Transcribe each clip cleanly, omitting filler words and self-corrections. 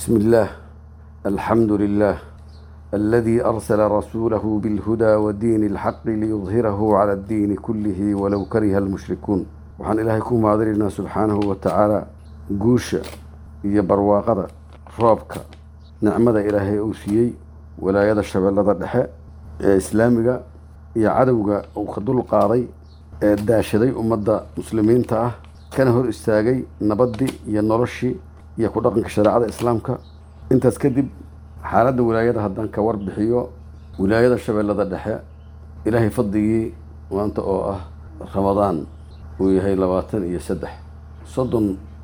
بسم الله. الحمد لله الذي أرسل رسوله بالهدى ودين الحق ليظهره على الدين كله ولو كره المشركون. وحان إلهي كوم عذرنا سبحانه وتعالى قوشة يبرواقضة رابك نعمة إلهي أوسيي ولا يد الشباب لدى الدحاء إسلامك يعدوك أو خدول قاضي داشدي أمد مسلمين تعه كان هو استاجي نبضي ينرشي يكون رقم شريعة إسلامك أنت تكذب حالة ولاية هدان كور بحيو ولاية الشباب لدى الدحاء إلهي فضي وأنت رمضان وهي لواتن يسدح صدن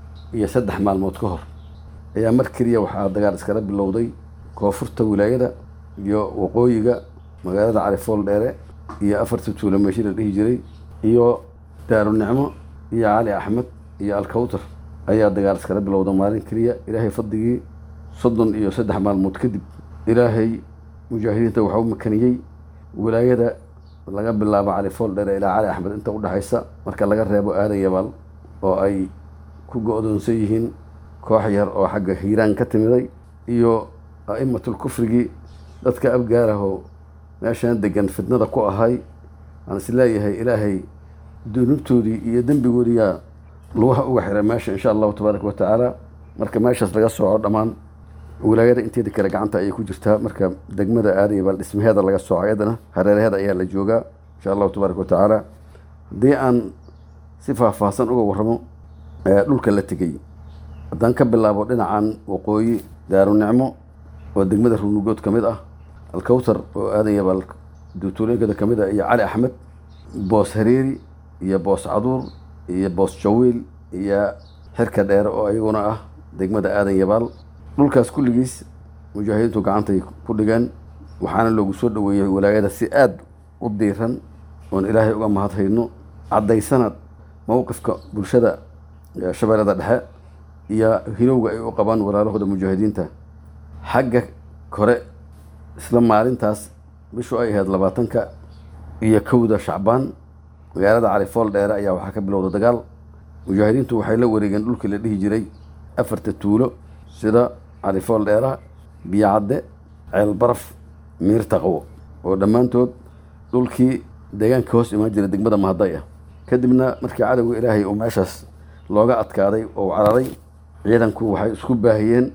يسدح مع الموت كهر يا مركرية وحاد دقار اسكرب اللوضي كوفرت ولاية يا وقويقة مقالة عرفول ديري يا أفرتتو لما يشير الهجري يا دار النعمة يا علي أحمد يا الكوتر أي دقار اسكرب اللوضي مالين كرية إلهي فضي صدن يسدح مع الموت كذب إلهي مجاهدين توحوا مكانيي ولاية laga bilaabo cali fool dheer ilaa cali axmed inta u dhaxaysa marka laga reebo aadan yabal oo ay ku go'doonsan yihiin koox yar oo xagga hiiraan ka timiday iyo a'immatul kufrigi dadka abgaaraho meeshan degan fitnada ku ahay aan isleeyahay ilaahay dunuubtoodii iyo dembigoodii yaa lugaha uga xiray meesha insha allahu tabaaraka wa tacaala marka meeshaas laga sooco dhammaan ولاية انتي ذكر جعنتا أي كوجرتها مركب دجمة آري بالاسم هذا اللي قصوا عيدنا هذا أيها اللي جوجا إن شاء الله تبارك وتعالى دي أن صفة فاصل أو ورمو لولك اللي تجي دان كبل الله بدنا عن وقوي دار النعمة والدجمة الرنوجات كمدة الكوثر هذا يبال دكتورين كده كمدة يا علي أحمد باص هريري يا باص عدور يا باص شويل يا حركة دار أو أيونا دجمة آدم يبال dhulkaas kulligiis mujaahidiintu gacantay ku dhigaan waxaana loogu soo dhaweeyay walaayada si aad u diiran oon ilaahay uga mahadhayno cadaysana mowqifka bulshada shabeellada dhexe iyo hilowga ay u qabaan walaalahooda mujaahidiinta xagga kore isla maalintaas bishu ay ahayd 20ka iyo 1da Shacbaan magaalada cali fool dheer ayaa waxaa ka bilowday dagaal mujaahidiintu waxay la wareegeen dhulkii la dhihi jiray afarta tuulo sida علي فول ديرا بيعدة عيل برف مير تقوى ودمانتود دولكي ديجان كوس إماجر دقمة مهضية كدبنا مركي عدو إلهي ومعشاس لوغا أتكاري أو عراري عيدان كو وحي سكوب باهيين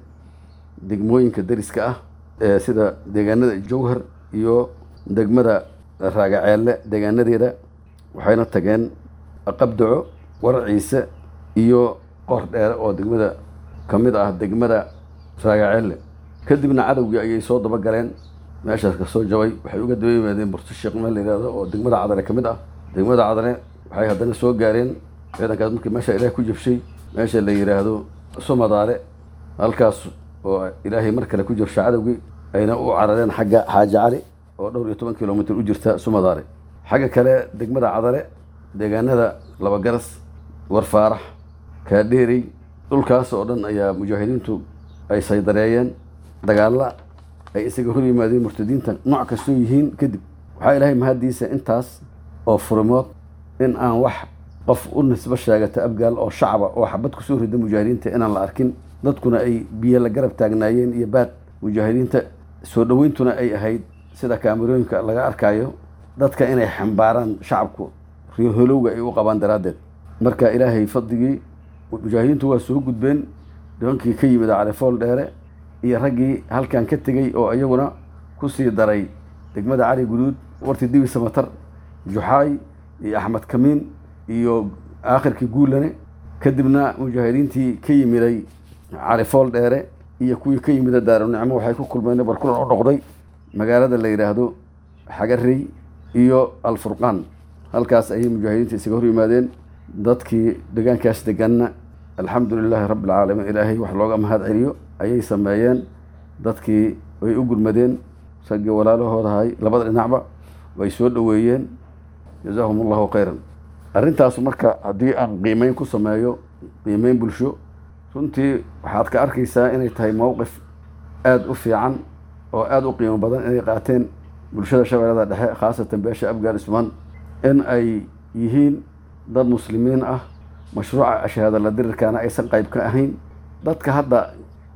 دقموين كدرس كأه سيدا ديجان الجوهر يو دقمة راجع عيال ديجان ديرا وحينا تجان أقبدعو ورعيسى يو قهر ديرا أو دقمة كمدة دقمة راجعين كدبنا عدوي أي صوت بقرين ماشى كسر جوي وحيوجد دوي بعدين برتشق مال هذا ودقمة عذرة كمدة دقمة عذرة وحي هذا السوق قارين هذا كان ممكن ماشى إلهي كل شيء ماشى اللي يرهدو سما داري الكاس وإلهي مركل كل شيء عدوي أين أو عررين حاجة علي ودور 8 كيلومتر أجرتها سما داري حاجة كلا دقمة عذرة دقان هذا لبقرس ورفارح كديري dhulkaas oo dhan ayaa mujaahidiintu ay saydareeyeen dagaalla ay isaga hor yimaadeen murtadiinta nooc kasta yihiin kadib waxa ilaahay mahadiisa intaas oo furmood in aan wax qof u nisba sheegata abgaal oo shacab oo xabad ku soo riday mujaahidiinta inaan la arkin dadkuna ay biyo la garab taagnaayeen iyo baad mujaahidiinta soo dhaweentuna ay ahayd sida kaamirooyinka laga arkayo dadka inay xambaaraan shacabku riyo holowga ay u qabaan daraadeed marka ilaahay fadligii mujaahidiintu waa soo gudbeen doonkii ka yimid cali fool dheere iyo raggii halkan ka tegay oo iyaguna ku sii daray degmada cali guduud warti dibi samatar juxaay iyo axmed kamiin iyo aakhirkii guulane kadibna mujaahidiintii ka yimiday cali fool dheere iyo kuwii ka yimid daaru nicmo waxay ku kulmeen barkulan u noqday magaalada la yiraahdo xagarey iyo alfurqaan halkaas ay mujaahidiinta isaga hor yimaadeen dadkii deegaankaas deganna alxamdulilaahi rabbil caalamiin ilaahay wax looga mahad celiyo ayay sameeyeen dadkii way u gurmadeen ragii walaalahooda hay labada dhinacba way soo dhaweeyeen jazaahumullahu khayran arrintaas marka haddii aan qiimeyn ku sameeyo qiimeyn bulsho runtii waxaad ka arkaysaa inay tahay mowqif aad u fiican oo aad u qiimo badan inay qaateen bulshada shabeellada dhexe khaasatan beesha abgaal ismaan in ay yihiin dad muslimiin ah mashruuca ashahaada la dirirkaana aysan qayb ka ahayn dadka hadda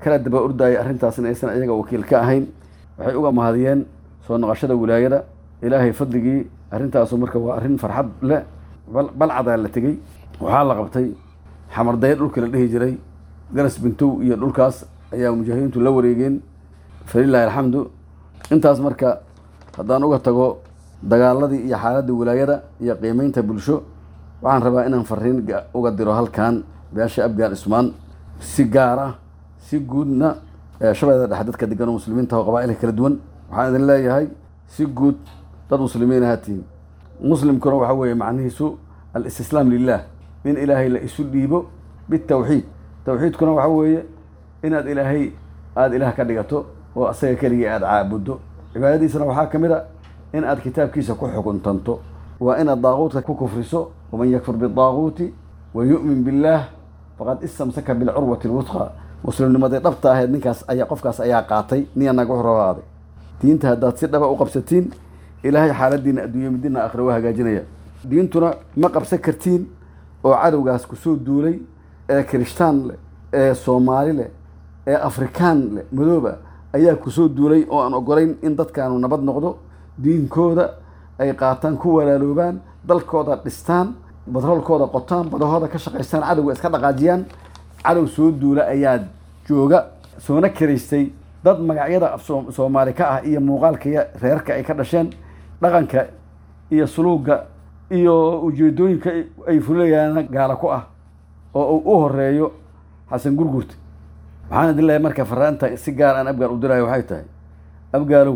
kala daba ordaya arrintaasna aysan ayaga wakiil ka ahayn waxay uga mahadiyeen soo noqoshada wilaayada ilaahay fadligii arrintaasu marka waa arrin farxad leh balcadaa la tegey waxaa la qabtay xamardayn dhulka la dhihi jiray garas bintow iyo dhulkaas ayaa mujaahidiintu la wareegeen falilaahi alxamdu intaas marka haddaan uga tago dagaaladii iyo xaaladda wilaayada iyo qiimeynta bulsho waxaan rabaa inaan fariin uga diro halkan beesha abgaal ismaan si gaar ah si guudna shabeellada dhexe dadka degan oo muslimiinta oo qabaa'ilka kala duwan waxaan idin leeyahay si guud dad muslimiin ahaatiin muslimkuna waxa weeye macnihiisu alistislaam lilah in ilaahay la isu dhiibo bitawxiid tawxiidkuna waxa weeye inaad ilaahay aada ilaah ka dhigato oo asaga keligii aada caabuddo cibaadadiisana waxaa ka mid a in aad kitaabkiisa ku xukuntanto waa inaad daaquudka ku kufriso waman yakfur bidaaquuti wa yu'min billaah faqad istamsaka bilcurwati lwusqa muslimnimadii dhabta ahayd ninkaas ayaa qofkaas ayaa qaatay niyanaga wuxuu rabaaday diinta haddaad si dhaba u qabsatiin ilaahay xaaladiina adduunya midina aakhira waa hagaajinaya diintuna ma qabsan kartiin oo cadowgaas kusoo duulay ee kirishtaan leh ee soomaali leh ee afrikaan leh madooba ayaa kusoo duulay oo aan ogolayn in dadkaanu nabad noqdo diinkooda ay qaataan ku walaaloobaan dalkooda dhistaan batroolkooda qotaan badahooda ka shaqaystaan cadowga iska dhaqaajiyaan cadow soo duula ayaa jooga soona kiraystay dad magacyada soomaali ka ah iyo muuqaalka iyo reerka ay ka dhasheen dhaqanka iyo suluuga iyo ujeedooyinka ay fulayaan gaala ku ah oo uu u horeeyo xasan gurgurta waxaan idin leeyahay marka faraanta si gaar aan abgaal u dirayo waxay tahay abgaalow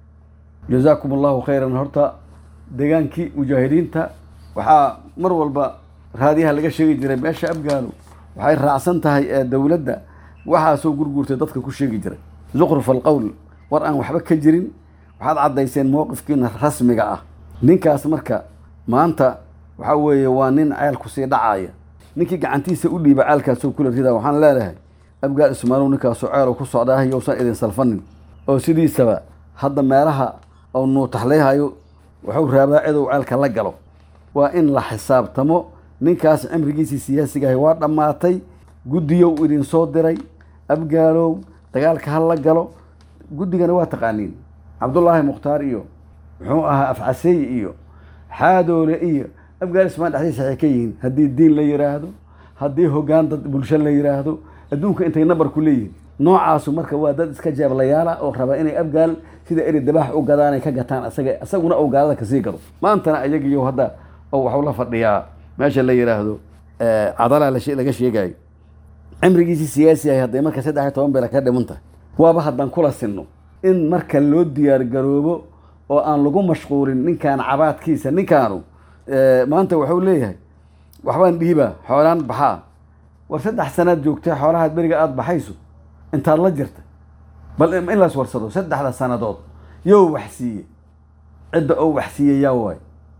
jazaakum allahu khayran horta degaankii mujaahidiinta waxaa mar walba raadiyaha laga sheegi jiray meesha abgaalow waxay raacsan tahay ee dowladda waxaasoo gurgurtay dadka ku sheegi jiray zuqruf alqowl war aan waxba ka jirin waxaad caddayseen mowqifkiina rasmiga ah ninkaas marka maanta waxaa weeye waa nin ceelku sii dhacaya ninkii gacantiisa u dhiiba ceelkaasoo kula rida waxaan leedahay abgaal ismaalow ninkaasoo ceelow ku socdaa yowsan idin salfanin oo sidiisaba hadda meelaha oo nuutaxlayhayo wuxuu raabaa cidow ceelka la galo waa in la xisaabtamo ninkaas cimrigiisii siyaasiga ahay waa dhammaatay guddiyow idin soo diray abgaalow dagaalka ha la galo guddigana waa taqaaniin cabdullaahi mukhtaar iyo muxuu ahaa afcaseey iyo xaadoole iyo abgaal ismaan dhexdiisa waxay ka yihiin haddii diin la yidhaahdo haddii hoggaan dad bulsho la yidhaahdo adduunka intay nabar ku leeyihiin noocaasu marka waa dad iska jeeblayaala oo raba inay abgaal sida eri dabaax u gadaanay ka gataan isaguna uu gaalada kasii gado maantana ayagiyo hadda oo waxuu la fadhiyaa meesha la yidhaahdo cadalaa laga sheegayo cimrigiisii siyaasi ahay hadday marka 13 beela ka dhiman tahay waaba haddaan kula sinno in marka loo diyaar garoobo oo aan lagu mashquulin ninkaan cabaadkiisa ninkaanu maanta wuxuu leeyahay waxbaan dhiibaa xoolaan baxaa war 3 sanaad joogtay xoolahaad beriga aada baxayso intaad la jirta bal in laas warsado 3 sanadood yow wax siiye cidda oo wax siiye yaa waay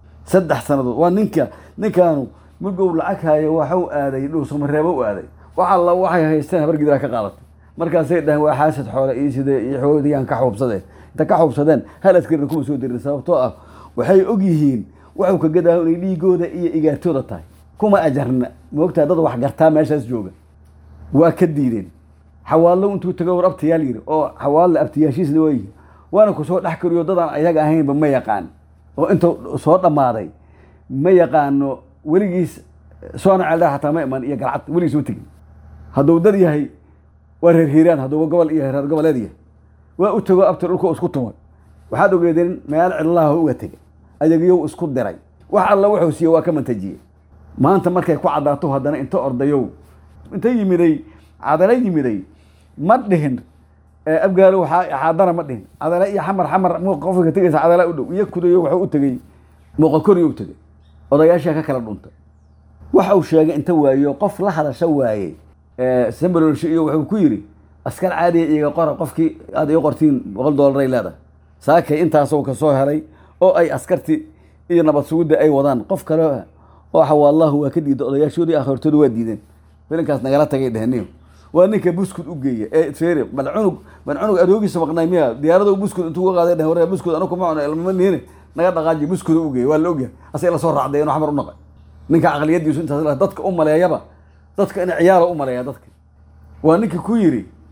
3 sanadood waa ninkaanu mugow lacag hayo waxuu aaday dhuusamareebo u aaday waxa la waxay haysteen habar gidra ka qaadatay markaasay dhahan waa xaasad xoolo iyo sidee iyo xoodiyaan ka xubsadeen inta ka xubsadeen hal askari kuma soo dirin sababtoo ah waxay og yihiin waxuu ka gadaa inay dhiigooda iyo igaartooda tahay kuma ajarna moogtaa dad wax gartaa meeshaas jooga waa ka diideen xawaallo intuu tago war abtiyaal yiri oo xawaalle abtiyaashiisna waa yihiin waana ku soo dhex kariyo dadaan ayaga ahaynba ma yaqaan oo intuu soo dhammaaday ma yaqaano weligiis soona caldaa xataa ma iman iyo galcad weligiis ma tegin hadduu dad yahay waa reer hiiraan hadduu gobol iyo reer goboleed yahay waa u tago abti dhulka isku tumay waxaad ogeedeen meel cidlaha uga tegay ayagiyow isku diray wax alla wuxuu siiyey waa ka mantajiyey maanta markay ku caddaato haddana inta ordayow inta yimiday cadala yimiday ma dhihin abgaalo xaadana ma dhihin cadala iyo xamar qofka tegaysa cadala u dhow iyo kudayo wuxuu u tegey muuqakoriyo u tegey odayaashaa ka kala dhuntay waxa uu sheegay inta waayo qof la hadasha waaye sambalolsho iyo wuxuu ku yidhi askar caadiya iga qora qofkii aad ii qortiin $100 ay leedahay saakay intaasoo ka soo helay oo ay askarti iyo nabad sugidda ay wadaan qof kale oo xawaallahu waa ka diiday odayaashoodii akhirtoodu waa diideen filinkaas nagala tagay dhehniyo waa ninka buskud u geeya ee feere bal cunug adoogiisa maqnay miya diyaarada buskud intuu uga qaaday dheh hore buskud anu kuma cuno ilma niine naga dhaqaaji buskud u geeya waa la ogyahay asay la soo raacday inuu xamar u naqay ninka aqliyadiisu intaas dadka u maleeyaba dadka in ciyaaro u maleeya dadka waa ninka ku yiri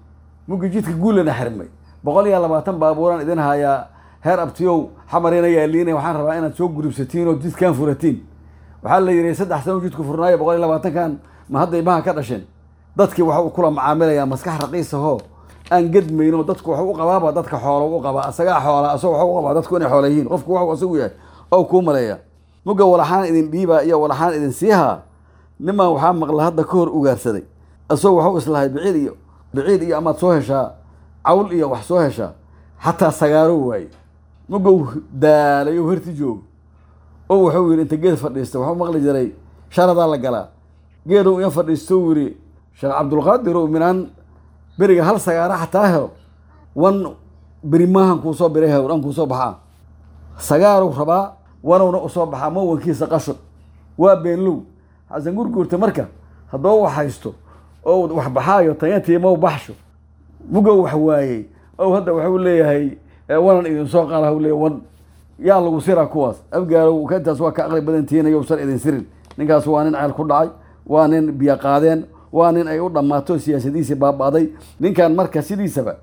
mugi jidka guulana xirmay 120 baabuuran idin haya heer abtiyow xamarina yaaliina waxaan rabaa inaad soo gurubsatiin oo jidkan furatiin waxa la yiri 3 sano jidku furnaayo 120 kan ma hadda ibaha ka dhasheen dadkii waxa uu kula macaamilaya maskax raqiis ah aan gadmayno dadku waxa uu qabaaba dadka xoolo u qaba asaga xoolo asoo waxa uu qaba dadku inay xoolayiin qofku waxa uu asagu yahay oo ku maleeya muga walaxaan idin dhiiba iyo walaxaan idin siiha nima waxa maqla hadda ka hor ugaarsaday asoo waxa uu islahay biciid iyo ama soo hesha cawl iyo wax soo hesha hatta sagaaro way muga daalayo horti joog oo waxa uu inta geed fadhiistay waxa maqli jiray sharada la galaa geedo in fadhiisto wiri sheekh Abdul Qaadir oo minaan beriga hal sagaara xataa helo wan berimahan ku soo biray hawran ku soo baxaa sagaaro rabaa wanawna u soo baxaa ma wankiisa qasho waa beenlow hasan gurgurta marka hadoo wax haysto oo wax baxaayo tayantii ma baxsho muga wax waayay oo hadda waxa leeyahay wanan idin soo qaalaha leeyahay wan yaa lagu sira kuwaas abgaaro ka intaas waa ka aqli badantiina iyo san idin sirin ninkaas waa nin ceel ku dhacay waa nin biya qaadeen waa nin ay u dhamaato siyaasadiisa baabaaday ninkan marka sidiisaba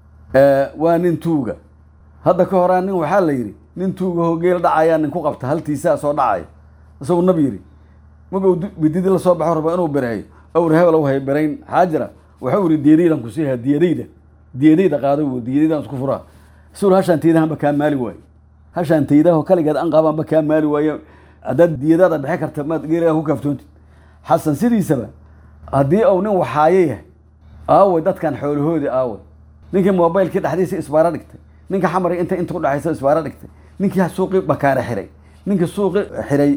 waa nin tuuga hadda ka horaan nin waxa la yiri nin tuuga hoogeel dhacaya nin ku qabta haltiisa soo dhacay asoo nabi yiri mugo bidid la soo baxo raba inuu bareeyo oo hebel oo hay bareen haajira waxa uu diidiidan ku sii diidayda qaado diidaydan isku furaa suul hashantiidahan ba ka maali way hashantiidaha kaligeed aan qaban ba ka maali way adad diidada bixi karta ma geeriga ku kaftoonti xasan sidiisaba hadii uu nin waxaayay aaway dadkan xoolahoodi aaway ninka mobilka dhaxdiisa isbaara dhigtay ninka xamari inta ku dhaxaysa isbaara dhigtay ninka suuqi bakaara xiray ninka suuqi xiray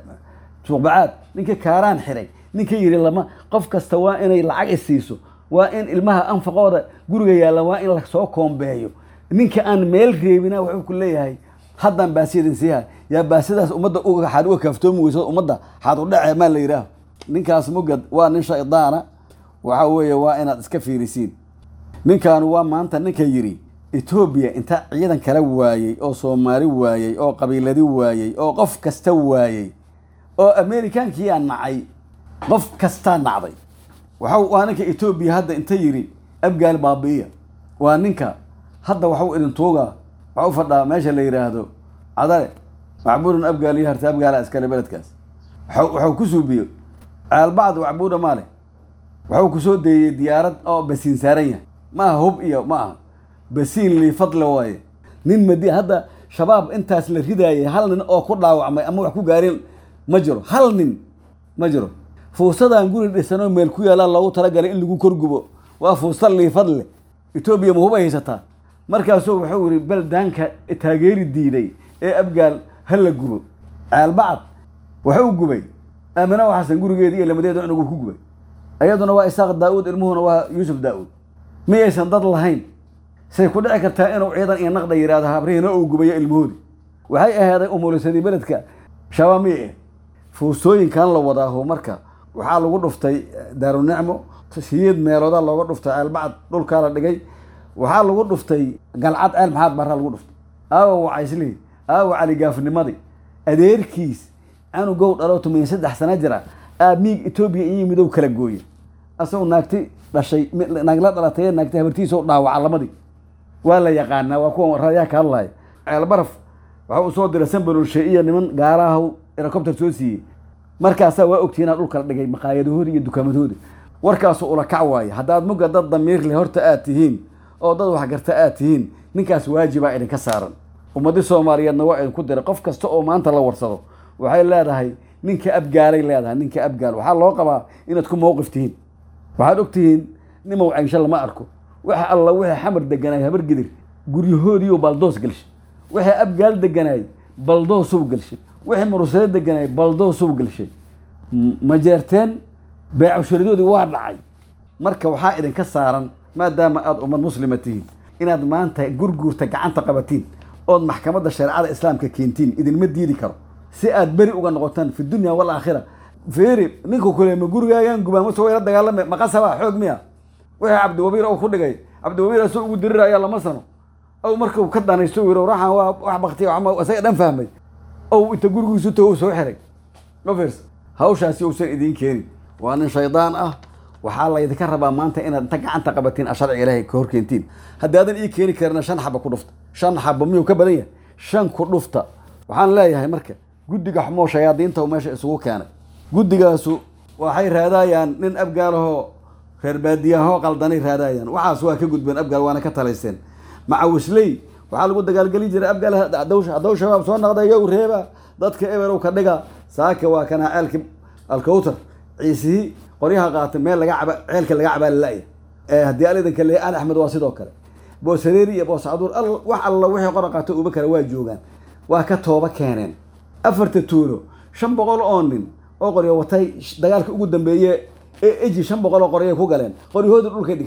suuq baad ninka kaaraan xiray ninka yiri lama qof kasta waa inay lacag isiiso waa in ilmaha anfaqooda guriga yaala waa in la soo koombeeyo ninka aan meel reebina wuxuu ku leeyahay hadan baasidin siiha ya baasidaas umada uga xad uga kaftoomi weyso umada xad u dhacay ma la yiraahdo ninkaas mugad waa nin shaydaana waxa weeye waa inaad iska fiirisiin ninkan waa maanta ninka yiri Ethiopia inta ciidan kala waayay oo Soomaali waayay oo qabiiladi waayay oo qof kasta waayay oo Amerikaankii aan nacay qof kasta nacday waxa ninka Ethiopia hadda inta yiri abgaal baabiya waa ninka hadda waxa idin tooga waxa fadhaa meesha la yiraahdo cadale macbuuran abgaal iyo harta abgaal askari beledkaas waxa ku suubiyo albacd wacbuuda maale waxa ku soo deeyay diyaarad oo basiin saaraya ma hub iyo ma basiin li fadla way nin madi hadda shabaab intaas la ridaayay hal nin oo ku dhaawacmay ama wax ku gaareen ma jiro hal nin ma jiro fuusadaan guri dhisano meel ku yaala lagu talagalay in lagu korgubo waa fuusad li fadle Ethiopia ma huba haysata markaas wuxuu yiri baldaanka taageeri diiday ee abgaal hal la gubo albacd wuxuu gubay amana waxaan gurigeedii iyo lamadeeda inuu ku gubay ayaduna waa Isaaq Daawud ilmuhuna waa Yusuf Daawud ma aysan dad lahayn say ku dhici kartaa inuu ciidan iyo naqda yiraahdo habriina uu gubayo ilmuhudi waxay ahaaday umulisadii beledka shawaamiye fuusooyinkan la wadaaho marka waxa lagu dhuftay Daaru Nicmo siyeed meelooda looga dhuftay albacd dhulka la dhigay waxa lagu dhuftay galcad al maxaad barra lagu dhuftay aaw wacaysli aaw cali gaafnimadii adeerkiis aanu gow dhalo 3 sano jira aamiig Ethiopia iyo midow kala gooyay asoo naagti dhashay naagla dhalatay naagti habartiisa oo dhaawac lamadii waa la yaqaana waa kuwa raaya ka hadlay ceel baraf waxa uu soo diray sanbalul sheeyo niman gaaraha helicopter soo siiyay markaas waa ogtiina dhulka dhigay maqaayadahoodi iyo dukaamadooda warkaas uu la kacwaay hadaad muga dad damiir leh horta aad tihiin oo dad wax garta aad tihiin ninkaas waajiba idin ka saaran ummadii Soomaaliyeedna waa idin ku diray qof kasta oo maanta la warsado waxay leedahay ninka abgaalay leedahay ninka abgaal waxa loo qabaa inaad ku mowqif tihiin waxaad ogtihiin nimo Aisha lama arko waxa alla waxa xamar deganay habar gidir guryahoodii oo baldoos galshay waxa abgaal deganay baldoos uu galshay waxa murusada deganay baldoos uu galshay ma jeerteen beecu sharidoodii waa dhacay marka waxa idin ka saaran maadaama aad ummad muslimatihiin inaad maanta gurguurta gacanta qabatiin oo maxkamadda shariicada islaamka keentiin idin ma diidi karo si aad bari uga noqotaan fi dunya wal aakhirah feeri ninku kale ma gurigaagan gubaamo soo yara dagaalame ma qasaba xoog miya waxa Cabdi Wabiir oo ku dhigay Cabdi Wabiir soo ugu diriraya lama sano oo markuu ka danaysto wiro raxan waa wax baqti ama asaga dhan fahmay oo inta gurigiisu soo xiray nofers hawshaasi uu san idin keenin waa nin shaydaan ah waxaa laydinka rabaa maanta inaad inta gacanta qabatiin sharciga ilaahay ka horkeentiin haddii aadan ii keeni karina 5 xabo ku dhufta 5 xabo miyuu ka badan yahay 5 ku dhufta waxaan leeyahay marka guddiga xumoo shayaadiinta meesha isugu keenay guddigaasu waxay raadayaan nin abgaalaho reer baadiyaha qaldanay raadayaan waxaas waa ka gudbeen abgaal waana ka talaysteen macawisley waxaa lagu dagaalgali jiray abgaal hadduu shabaab soo noqdayo reeba dadka eberow ka dhiga saaka waa kana ceelki alkawtar ciisihi qoryaha qaata meel laga caba ceelka laga caba laay haddii alidanka leeyahay Axmed waa sidoo kale boosareeri iyo boosacadur wax alla wixii qora qaata uba kale waa joogaan waa ka tooba keeneen afarta tuulo 500 oo nin oo qoryo watay dagaalka ugu dambeeyay eji 500 oo qoryo ku galeen qoryahoodii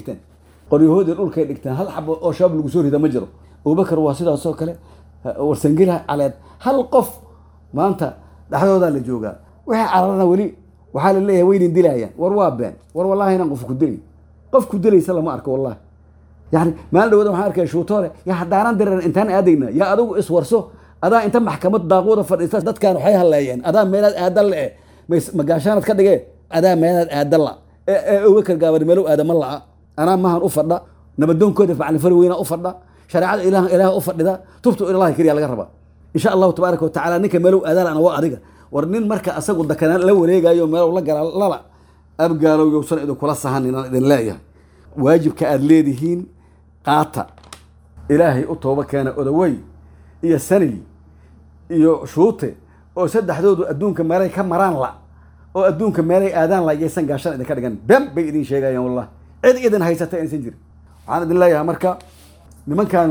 dhulkay dhigteen hal xabo oo shabaab lagu soo rida ma jiro Abubakar waa sidaas oo kale warsangila caleed hal qof maanta dhaxdooda la joogaa waxa cararna wali waxa la leeyahay weyn dilayaan war waa been war wallahi inaan qof ku dilaysa lama arko wallahi yani maal dhawada waxaan arkay shuutore ya hadaanan diran intaan aadayna ya adigu iswarso adaa inta maxkamad daaqooda fadhiista dadkan waxay haleeyeen adaa meelaad aadal leh magaashaanad ka dhigay adaa meelaad aadal la Abubakar gaabad meelow aadama la ana maahan u fadha nabadoonkooda facaan farweyna u fadha shariicada ilaah u fadhida tubtu ilaahay kariya laga rabaa insha Allah tabaaraka wa taala ninka meelow aadal ana waa adiga war nin marka asagu dakanaan la wareegayo meelow la garal lala abgaalow yowsan idin kula sahan inaan idin leeyahay waajibka aad leedihiin qaata ilaahay u tooba keena odaway iyo sanil iyo shuute oo saddexdoodu adduunka meelay ka maraan la oo adduunka meelay aadaan la yeesan gaashan idin ka dhigan bam bay idin sheegayaan wallahi cid idin haysata insan jir waxaan idin leeyahay marka nimankan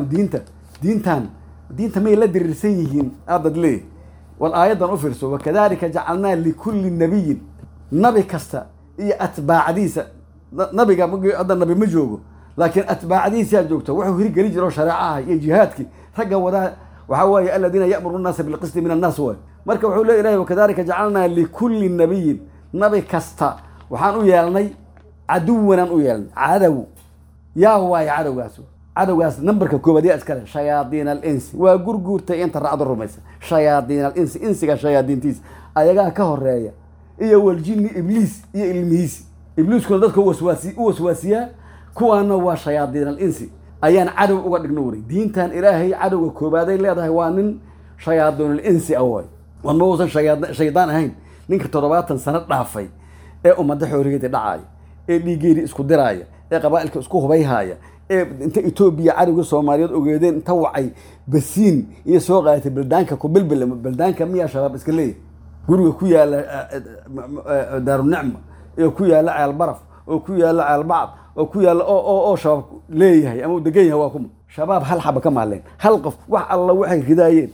diinta may la dirirsan yihiin aadad leey wal aayadan u fiirso wakadalika jacalna likulli nabiyyin nabi kasta iyo atbaacdiisa nabiga hadda nabi ma joogo laakiin atbaacdiisa joogto wuxuu hiri gali jiro shariicaha iyo jihaadki ragga wada waxa weeye alladina ya'muru an-nas bil qist min an-nas wa marka wuxuu leeyahay wakadalika jacalna likulli nabiyyin nabi kasta waxaan u yeelnay caduwan u yeelnay cadow yaa waay cadowgaas numberka koobaad ee iskale shayaadiin al-ins waa gurguurtay inta raacdo rumaysa shayaadiin al-ins insiga shayaadiintiis ayaga ka horeeya iyo wal jinni ibliis iyo ilmihiis ibliiskuna dadka waswaasiya kuwaana waa shayaadiin al-ins ayaan cadow uga dhigno waray diintan ilaahay cadowga koobaad ay leedahay waa nin shayaadiin al-ins away wama uusan shaydaan ahayn ninka 70 sano dhaafay ee ummadda xoorigeeda dhacay ee dhiigeedi isku diraaya ee qabaa'ilka isku hubayhaaya inta Itoobiya cadowga Soomaaliyeed ogeedeen inta wacay basiin iyo soo qaatay baldaanka ku baldaanka miya shabaab iska leeyahay guriga ku yaala daaru nicma iyo ku yaala ceel baraf oo ku yaala ceel bacd oo ku yaala oo shabaab leeyahay ama degan yahay waa kuma shabaab hal xaba ka maaleen hal qof wax alla waxay ridaayeen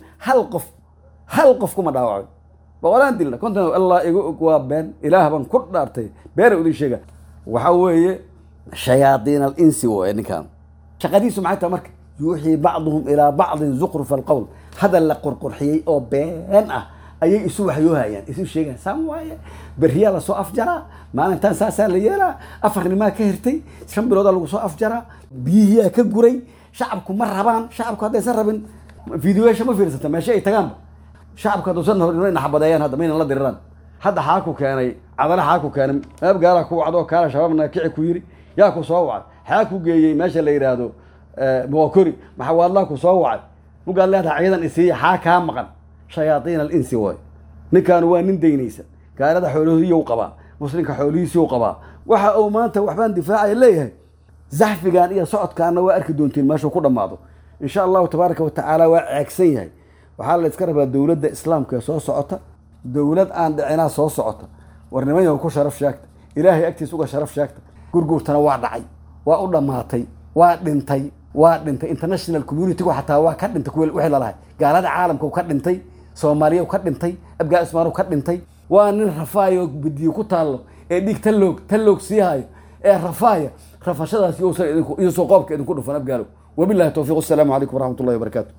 hal qof kuma dhaawacay boqolaan dilna kontan Allah igu waa been ilaahaban ku dhaartay beer u sheega waxa weeye شياطين الإنس وإنكان شقديس معتا مرك يوحي بعضهم إلى بعض زخرف القول هذا اللي قرقرحي أو بين أي يسوع يوها يعني يسوع شيء ساموايا بالريال سو أفجرا ما أنا تنسى ساليرا أفرني ما كهرتي شنبرو ده لو سو أفجرا بيه كجوري شعبكم مرهبان شعبكم هذا يسربن فيديو إيش ما فيرسته ماشي تمام شعبكم هذا وصلنا هنا حبضيان هذا مين الله دران هذا حاكو كان عضله حاكو كان ما بقى لك وعدو كان شبابنا كعي كويري ياكو صوعد حاكو جاي ماشي اللي يرادو بوكري ما حوال لك صوعد وقال لها عيدا اسي حاكا مقن شياطين الانس واي نكان waa nin deynaysa gaalada xooluhu qaba muslimka xoolihiisu qaba waxa uu maanta waxbaan difaacay leeyahay zaxfigan iyo socodkaana waa arki doontiin meesha ku dhamaado insha Allah tabaaraka wa taala waa ceegsan yahay waxa la iska rabaa dawladda islaamka soo socota dawlad aan dhicina soo socota warnimayo ku sharaf sheegta ilaahay agtiisa uga sharaf sheegta gurgurtana waa dhacay waa u dhamaatay waa dhintay international community waxa waa ka dhintay kuwa wixii la lahay gaalada caalamka ka dhintay Soomaaliya ka dhintay abgaa ismaaro ka dhintay waa nin rafaayo bidiyo ku taalo ee dhig taloog sii hayo ee rafashadaas iyo soo qoobka idinku dhufan abgaalo wabillahi tawfiiq assalamu alaykum wa rahmatullahi wa barakatuh